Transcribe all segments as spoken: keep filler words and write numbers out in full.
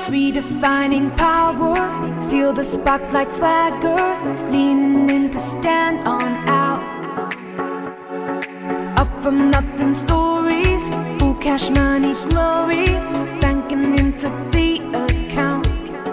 redefining power, steal the spotlight swagger, leaning in to stand on out. Up from nothing stories, full cash money glory, banking into the account.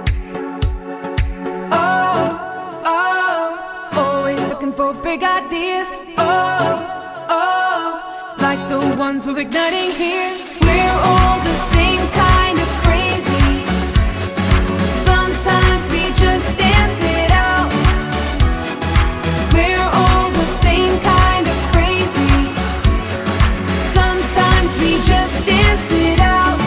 Oh, oh, always looking for big ideas. Oh, oh, like the ones we're igniting here. We're all the same kind of crazy. Sometimes we just dance it out. We're all the same kind of crazy. Sometimes we just dance it out.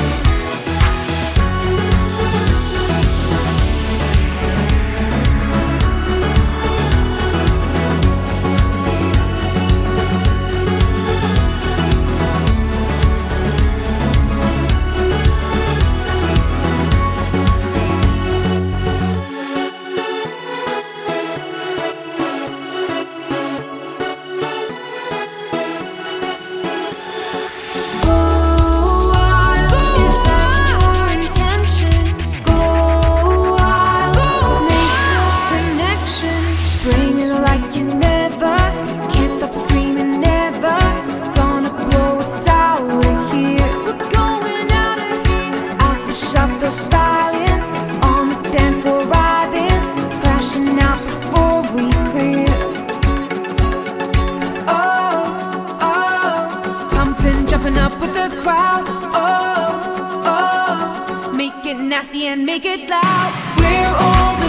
Jumping up with the crowd, oh, oh, make it nasty and make it loud. We're all